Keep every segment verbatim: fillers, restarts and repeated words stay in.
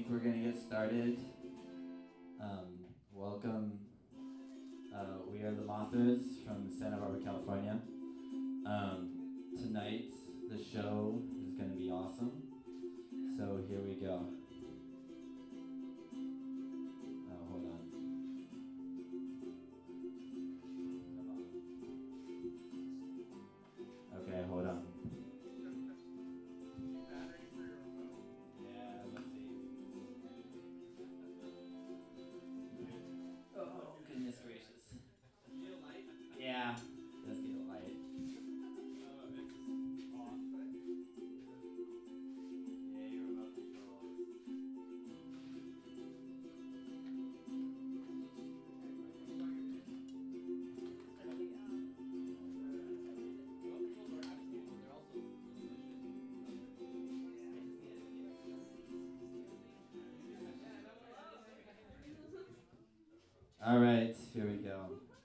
think we're gonna get started. Um, welcome. Uh, we are the Mothers from Santa Barbara, California. Um, tonight, the show is gonna be awesome. So here we go. Oh, hold on. Okay, hold on. Yeah, let's see. Oh, goodness gracious. Yeah, let's get a light. Yeah, your remote controls. All right, here we go.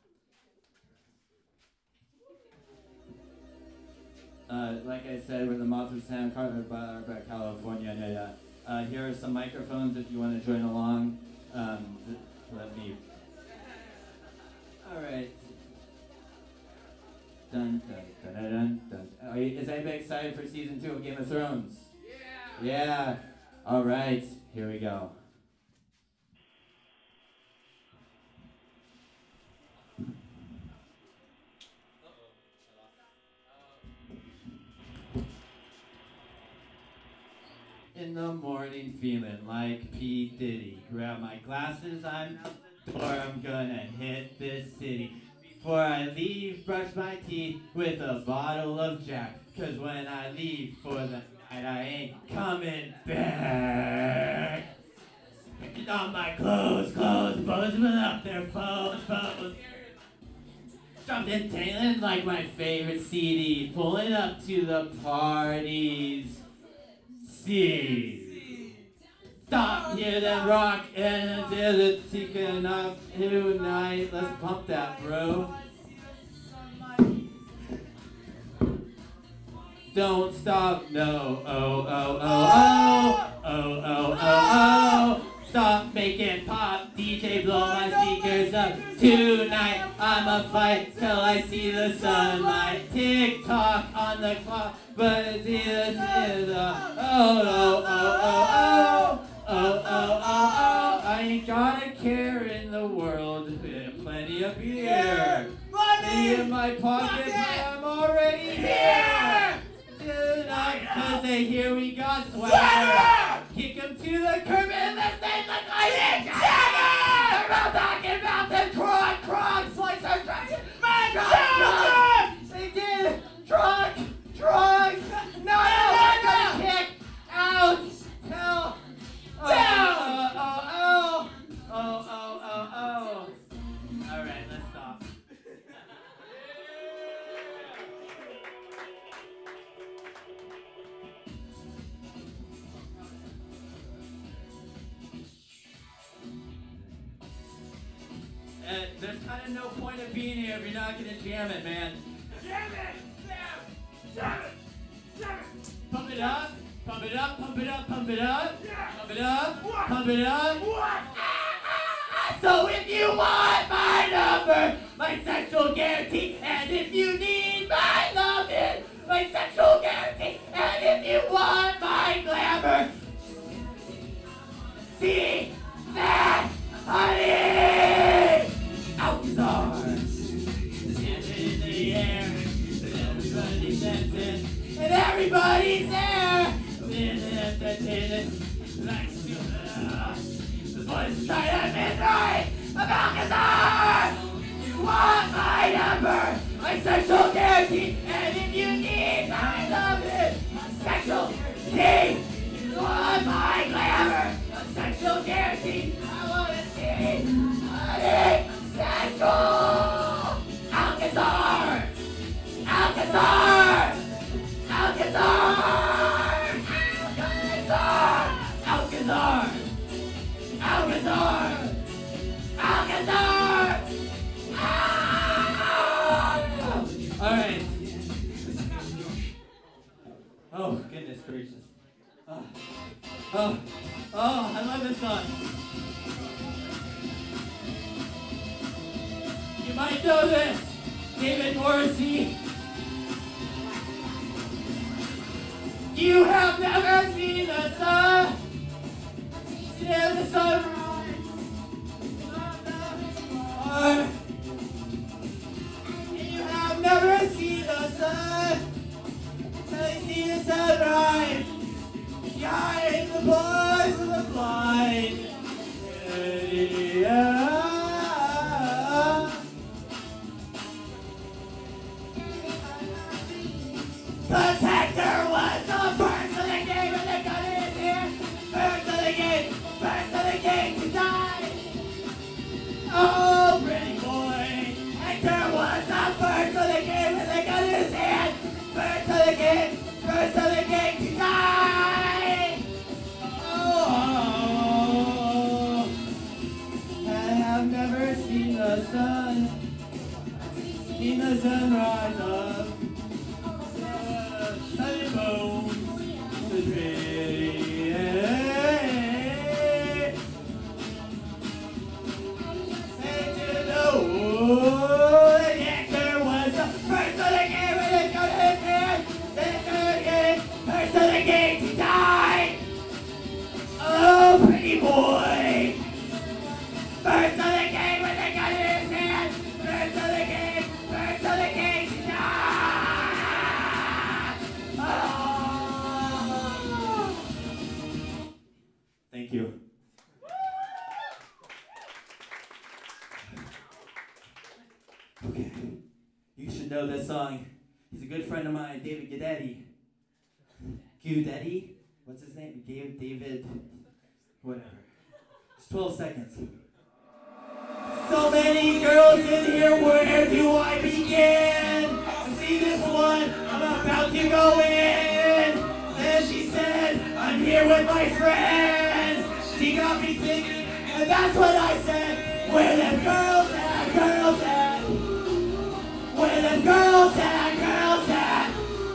Uh, like I said, we're the Mothers of Santa Barbara, California. Yeah, yeah. Uh, here are some microphones if you want to join along. Um, th- let me. All right. Dun dun dun dun dun. dun. Are you, is anybody excited for season two of Game of Thrones? Yeah. Yeah. All right. Here we go. In the morning, feeling like P. Diddy. Grab my glasses, I'm out the door. I'm gonna hit this city. Before I leave, brush my teeth with a bottle of Jack. Cause when I leave for the night, I ain't coming back. Picking on my clothes, clothes, posing up their phones, phones. Jumped in tailing like my favorite C D. Pulling up to the parties. See. Stop, hear them rock, and until it's taken up tonight. Let's pump that, bro. Don't stop, no, oh, oh, oh, oh, oh, oh, oh, oh. Stop making pop, D J, blow my speakers up. Tonight, I'ma fight till I see the sunlight. Tick tock on the clock, but it's either, either, oh, oh, oh, oh, oh, oh, oh, oh, oh. I ain't got a care in the world, plenty of beer. Money in my pocket, I'm already here. Tonight, cause they hear we got swagger. Kick them to the curb and the stage like I ain't Jagger. I'm talking about the croc, croc, slicer, dragon, man, croc, again, truck, truck, no, no, I'm gonna kick out, hell, down, oh, oh, oh, oh, oh, oh, oh. All right, let's stop. Uh, there's kind of no point of being here if you're not gonna jam it, man. Jam it! Jam! Jam it! Jam it! Pump it up! Pump it up! Pump it up! Pump it up! Yeah. Pump it up! What? Pump it up! What? So if you want my number, my sexual guarantee, and if you need my loving, my sexual guarantee, and if you want my glamour, see that honey! Alcazar! Hands in the air, everybody's dancing, and everybody's there! Like the voice inside at midnight of Alcazar! You want my number, my sexual guarantee, and if you need my loving, my sexual guarantee, you want my glamour, my sexual guarantee, I wanna see honey sexual Alcazar! Alcazar! Alcazar! Alcazar! Alcazar! Alcazar! Ah! All right. Oh, goodness gracious. Oh. Oh. Oh, I love this song. You might know this. David Morrissey. You have never seen the sun. Yeah, the sunrise. Or you have never seen the sun. Till you see the sunrise. Guide the boys of the blind. Yeah. Protector was the first of the game and the gun in his hand. First of the game, first of the game to die. Oh, pretty boy. Hector was the first of the game and the gun in his hand. First of the game, first of the game to die. Oh, I have never seen the sun, seen the sunrise of sunny bones, the pretty. And you know that Hector was the first of the game and the gun in his hand. First of the game, first of the game to die. Oh, pretty boy. First of the game with the gun in his hand. First of the game, first of the game to die. Oh. Thank you. Okay. You should know this song. He's a good friend of mine, David Guidetti. Guidetti? What's his name? Gabe, David, whatever. It's twelve seconds. So many girls in here, where do I begin? I see this one, I'm about to go in. And she said, I'm here with my friends. She got me thinking, and that's what I said. Where them girls at, girls at? Where them girls at, girls at?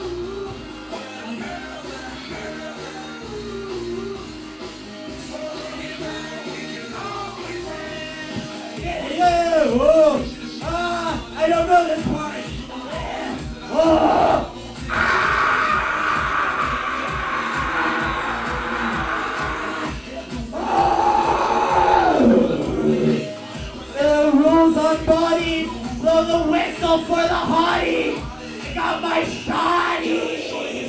Yeah, whoa. Ah, I don't know this part. Oh. The rules on body, blow the whistle for the hottie. Got my shotty.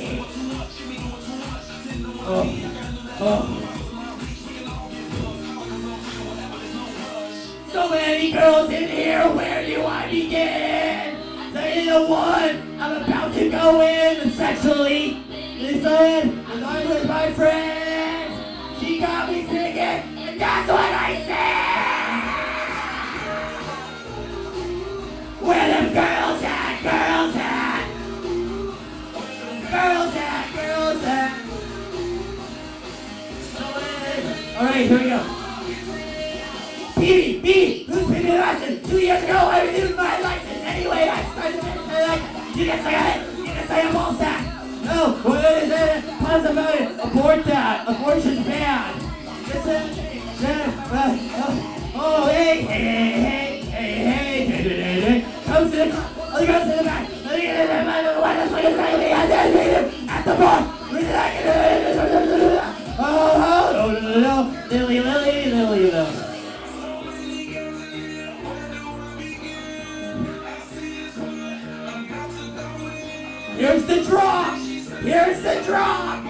Oh, oh. So many girls in here, where do I begin? Say the one, I'm about to go in and sexually listen, and I'm with my friends. She got me singing, and that's what I said. Where them girls at, girls at? Girls at, girls at? Alright, here we go. B, B, who's picking the license? Two years ago, I renewed my license. Anyway, I started to like, you can say it, you can say a ball sack. No, what is it? Pause about it. Abort that. Abortion's bad. Listen, uh, uh, oh, hey, hey, hey, hey, hey, hey, hey, hey. Come to the, other girls in the back. Let me get in there, man. Why the fuck is that? At the bar. Oh, oh, no, no, no, no. Lily, Lily, Lily, Lily. Here's the drop! Here's the drop!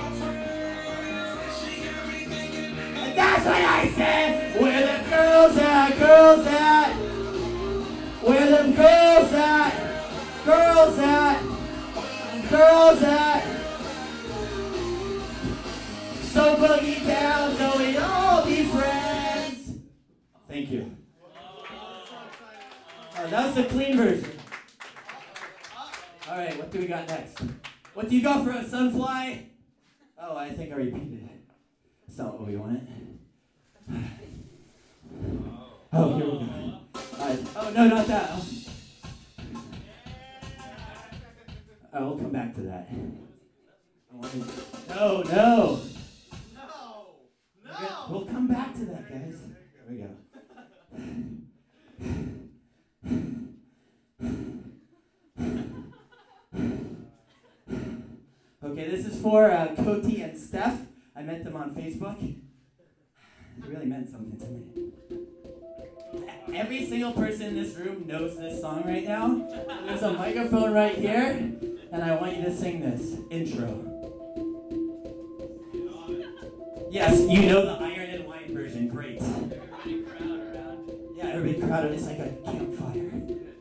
And that's what I said! Where the girls at? Girls at? Where them girls at? Girls at? Girls at? So boogie down so we all be friends. Thank you. Oh, that was the clean version. All right, what do we got next? What do you got for us, Sunfly? Oh, I think I repeated it. That's not what we wanted. Oh, here we go. All right. Oh, no, not that. Oh, we'll come back to that. I wanted... No, no. No. No. back to that, guys. There we go. Okay, this is for uh, Koti and Steph. I met them on Facebook. It really meant something to me. Every single person in this room knows this song right now. There's a microphone right here, and I want you to sing this intro. Yes, you know the Iron and Wine version. Great. Everybody crowd around. Yeah, everybody crowded. It's like a campfire.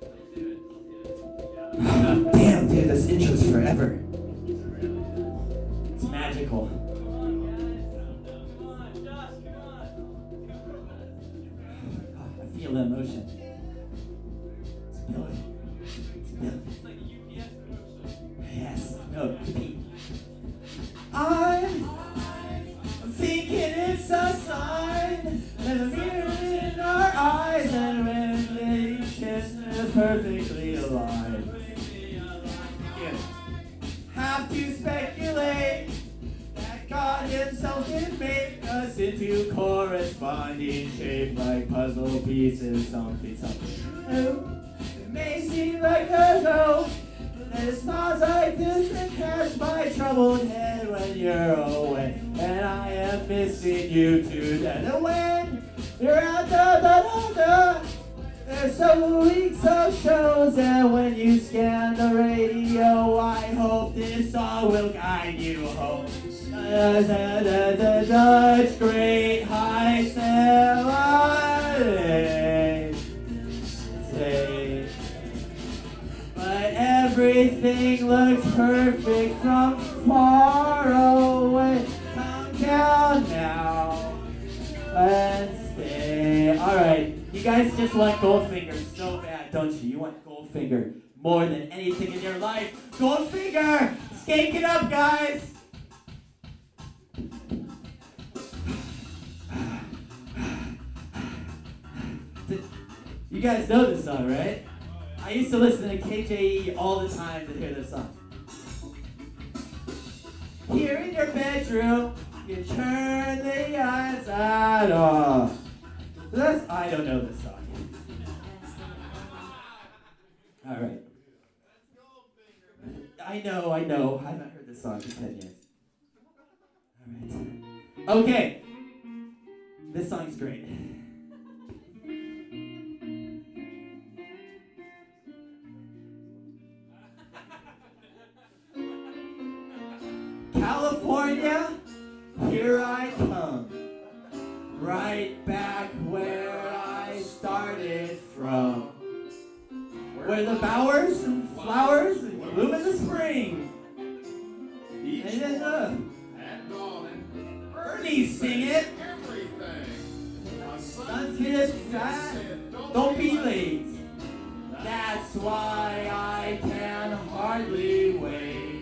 Damn, dude, this intro's forever. It's magical. I feel the emotion. It's building. It's building. It's like a U P S commercial. Yes. No, repeat. I'm thinking it's a sign that the mirror in our eyes, and when they kiss is perfectly aligned. Have to speculate that God himself can make us into corresponding shape like puzzle pieces, something, something true. It may seem like there's no, that it's not like this that catch my troubled head when you're away, and I am missing you too. And when you're out da da da da, there's several weeks of shows, and when you scan the radio, I hope this song will guide you home. Da da da da da, great high say. But everything looks perfect from far away. Come down now and stay. All right. You guys just want Goldfinger so bad, don't you? You want Goldfinger more than anything in your life. Goldfinger! Skank it up, guys! You guys know this song, right? I used to listen to K J E all the time to hear this song. Here in your bedroom, you turn the outside off. That's, I don't know this song. All right. I know, I know. I haven't heard this song in ten years. All right. Okay. This song's great. California, here I come. Right back where I started from. Where the bowers and flowers bloom in the spring. And then the birdies sing it. Sun's hit that. Don't be late. That's why I can hardly wait.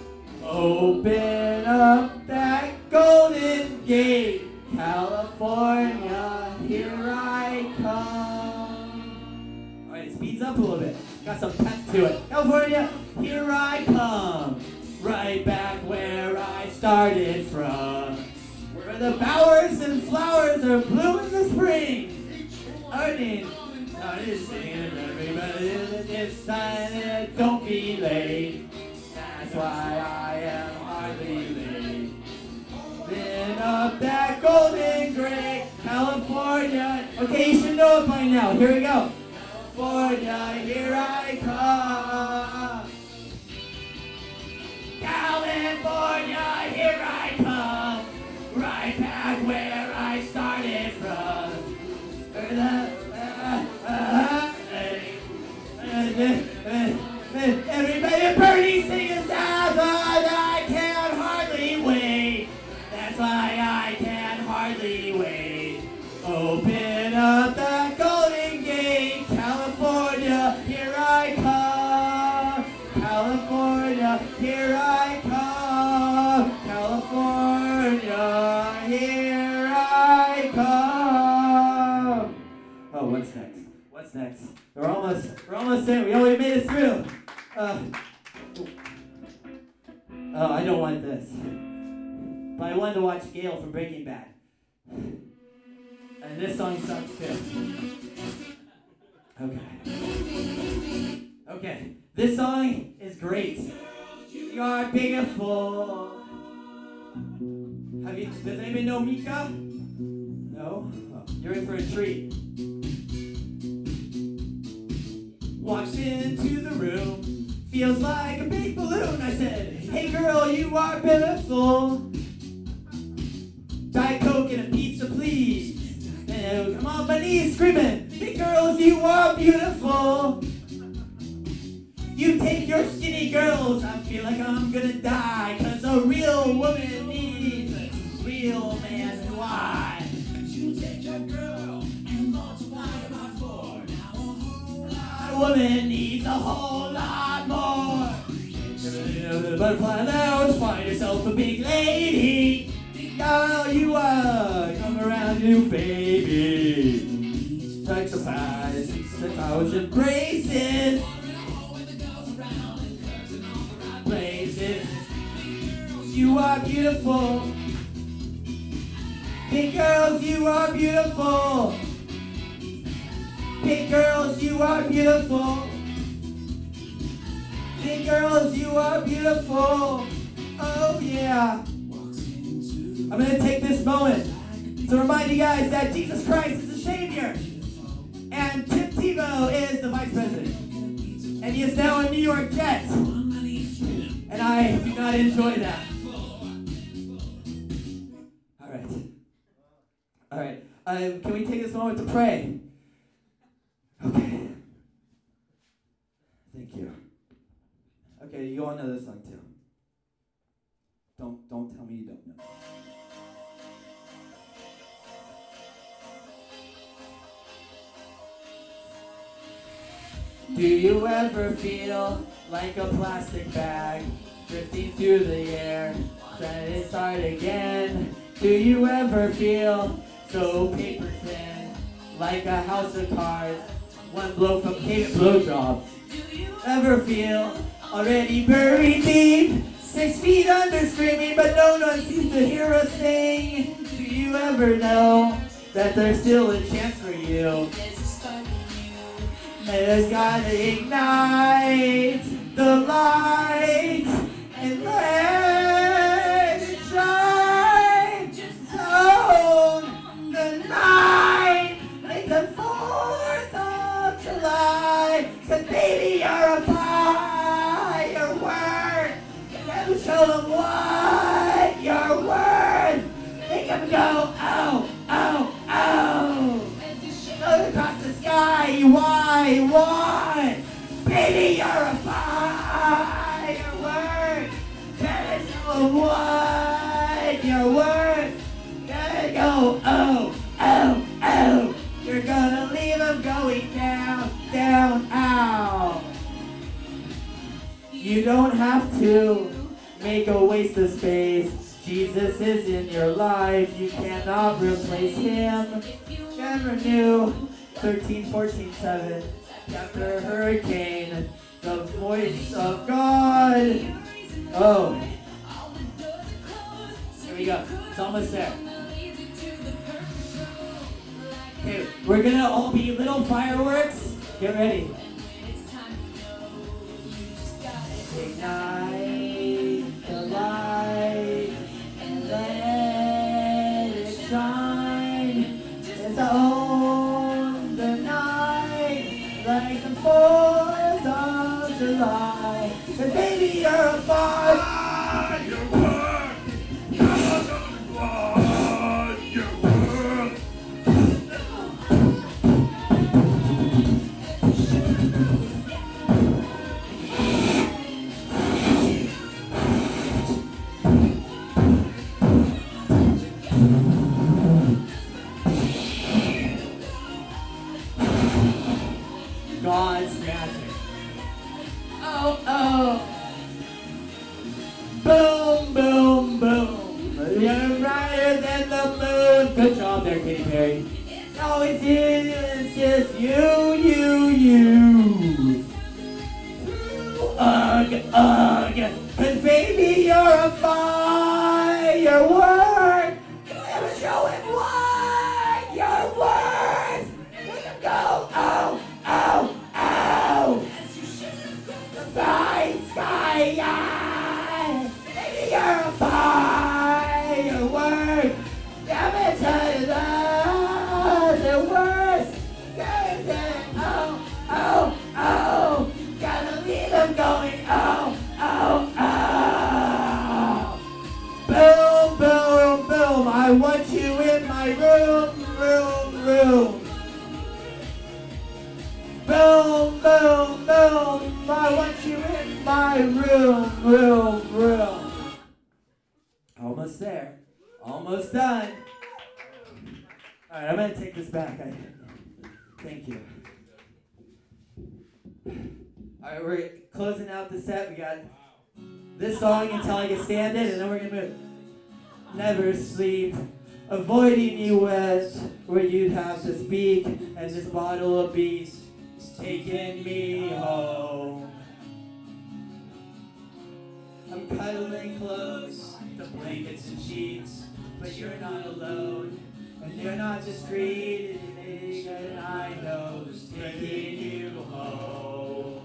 Open up that golden gate. California, here I come. Alright, it speeds up a little bit. Got some pep to it. California, here I come. Right back where I started from. Where the bowers and flowers are blooming in the spring. Earning, started singing, everybody this time, don't be late. That's why I am hardly late. Been up that golden gate, California. Okay, you should know it by now. Here we go. California, here I come. California, here I come. Right back where I started from. Everybody, Bernie, sing us out. I can hardly wait. That's why I can hardly wait. Open up the golden gate, California, here I come. California, here I come. California, here I come. Oh, what's next? What's next? We're almost, we're almost there. We already made it through. Uh, oh, I don't want this. But I wanted to watch Gale from Breaking Bad. Okay, this song is great. You are beautiful. Have you, does anybody know Mika? No? Oh, you're in for a treat. Walks into the room, feels like a big balloon. I said, hey girl, you are beautiful. Diet Coke and a pizza, please. And I'm on my knees screaming, hey girls, you are beautiful. You take your skinny girls, I feel like I'm gonna die. Cause a real woman needs a real man's why. You take your girl and multiply it by four. Now a whole lot of woman needs a whole lot more. The butterfly lounge, find yourself a big lady. Now you are, come around you baby. Like surprise, since I was in braces. Places. You are beautiful. Big girls, you are beautiful. Big girls, you are beautiful. Big girls, you are beautiful. Oh yeah. I'm going to take this moment to remind you guys that Jesus Christ is the Savior. And Tim Tebow is the Vice President. And he is now a New York Jet. And I do not enjoy that. All right. All right. Uh, can we take this moment to pray? Okay. Thank you. Okay, you all know this song too. Don't don't tell me you don't know. Do you ever feel like a plastic bag drifting through the air, trying to start again? Do you ever feel so paper thin, like a house of cards, one blow from pavement blowjobs? Do you ever feel already buried deep, six feet under screaming, but no one seems to hear us sing? Do you ever know that there's still a chance for you? There's gotta ignite the light and let it shine. So the night, like the fourth of July. Cause baby, you're a firework. You show them what you're worth. Make them go, oh, oh, oh. Look across the sky, why, why? Baby, you're a firework. Better show what you're worth. Gotta go, oh, oh, oh. You're gonna leave them going down, down, out. You don't have to make a waste of space. Jesus is in your life. You cannot replace him. Never knew. thirteen, fourteen, seven. After hurricane, the voice of God. Oh. Here we go. It's almost there. Okay, we're gonna all be little fireworks. Get ready. Ignite the light and let it shine. It's on the night like the fourth of July. And baby, you're a firework. God's magic. Oh, oh. Boom, boom, boom. You're brighter than the moon. Good job there, Katy Perry. No, it's you, it's just you, you, you. Ugh, ugh. Cause baby, you're a firework. You never show it what you're worth. Make them go, oh, oh, oh. boom, boom. I want you in my room, room, room. Almost there. Almost done. All right, I'm going to take this back. I, thank you. All right, we're closing out the set. We got this song, Until I Can Stand It, and then we're going to move. Never sleep. Avoiding you wet, where you'd have to speak, and this bottle of beast taking me home. I'm cuddling close, the blankets and sheets, but you're not alone, and you're not discreet, and I know who's taking you home.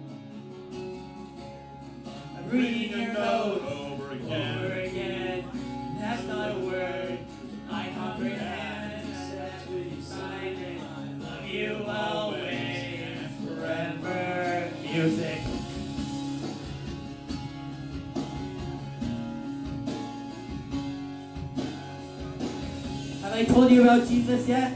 I'm reading your notes over again, over again. That's not a word I comprehend. Except when you sign it, I love you always, forever. Music. Have I told you about Jesus yet?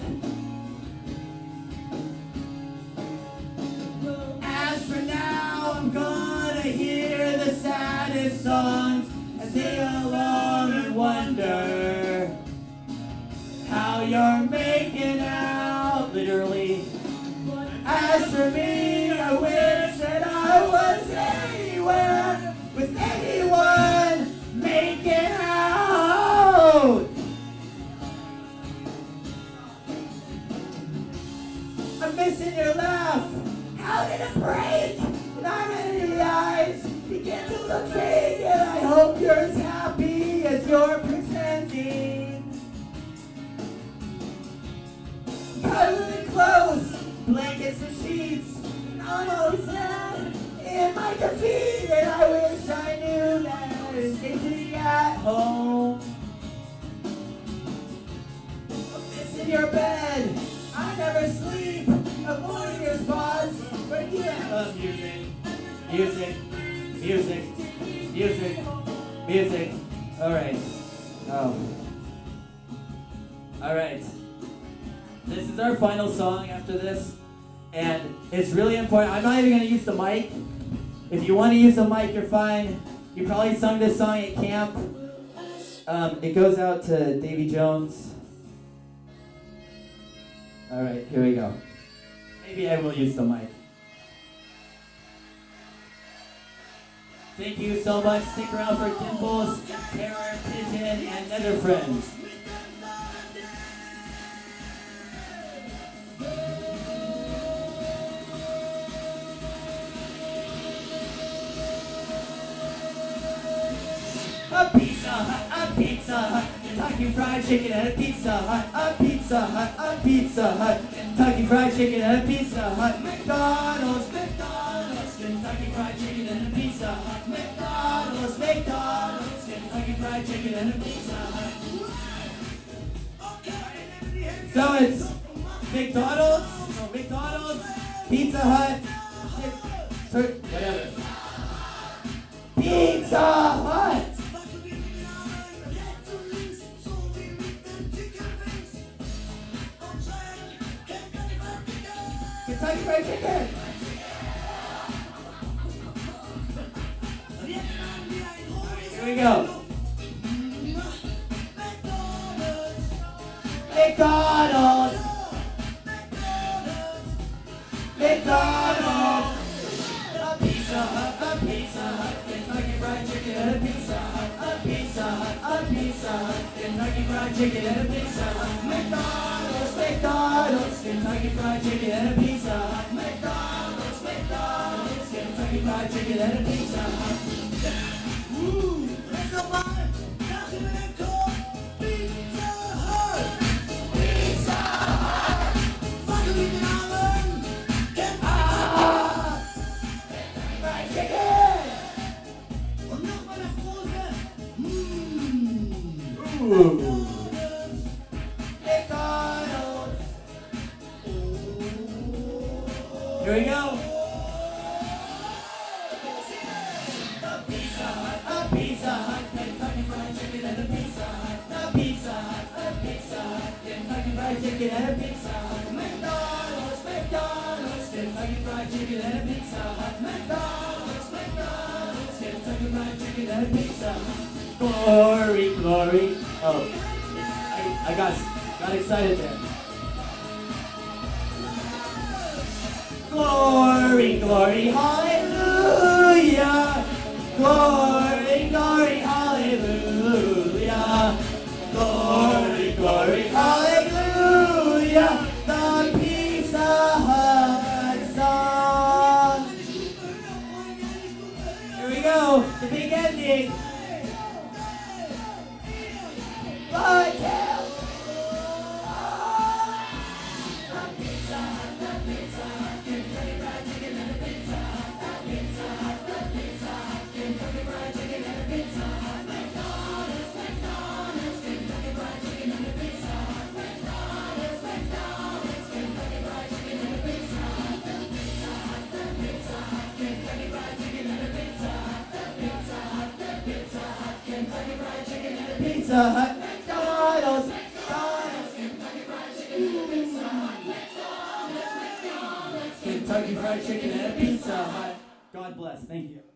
As for now, I'm gonna hear the saddest songs as they along and wonder how you're making out, literally. As for me, I wish that I was anywhere with anyone making out. I'm missing your laugh. How did it break? And I'm in the eyes begin to look fake, and I hope you're as happy as you're pretending. Cuddling close, blankets and sheets, and I'm always sad in my defeat, and I wish I knew that it's easy at home. I'm missing your bed, I never sleep, avoiding your spots, but you have music, music, music, music, music. All right. Oh. All right. This is our final song after this, and it's really important. I'm not even going to use the mic. If you want to use the mic, you're fine. You probably sung this song at camp. Um, it goes out to Davy Jones. All right, here we go. Maybe I will use the mic. Thank you so much. Stick around for Dimples, Terror, Pigeon, and Nether Friends. A Pizza Hut, a Pizza Hut, Kentucky Fried Chicken and a Pizza Hut, a Pizza Hut, a Pizza Hut, Kentucky Fried Chicken and a Pizza Hut, McDonald's, McDonald's, Kentucky Fried Chicken and a Pizza Hut, McDonald's, McDonald's, Kentucky Fried Chicken and a Pizza Hut. So it's McDonald's, no, McDonald's, Pizza Hut, whatever. Pizza Hut! Kentucky Fried Chicken! Here we go. McDonald's! McDonald's! A Pizza Hut, a Pizza Hut, Kentucky Fried Chicken and a Pizza Hut, a Pizza Hut, a Pizza Hut, Kentucky Fried Chicken and a Pizza Hut, McDonald's, McDonald's, Kentucky Fried Chicken and a Pizza Hut, McDonald's, McDonald's, Kentucky Fried Chicken and a Pizza Hut. Ooh, let's go buy Continental Pizza Hut. Pizza Hut. Fucking Lincoln Island. Kentucky Fried Chicken. Und noch mal das große. Mmm. Ooh. McDonald's. Here we go. A Pizza Hut, a Pizza Hut, Kentucky Fried Chicken and a Pizza Hut, a Pizza Hut, a Pizza Hut, Kentucky Fried Chicken and a Pizza Hut, McDonald's, McDonald's, Kentucky Fried Chicken and a Pizza Glory, glory. Oh, I, I got got excited there. Glory, glory, hallelujah. Glory, glory, hallelujah. Glory, glory, hallelujah. The Pizza Hut song. Here we go, the big ending. One, two. Pizza Hut, McDonald's, McDonald's, Kentucky Fried Chicken and a Pizza Hut. God bless. Thank you.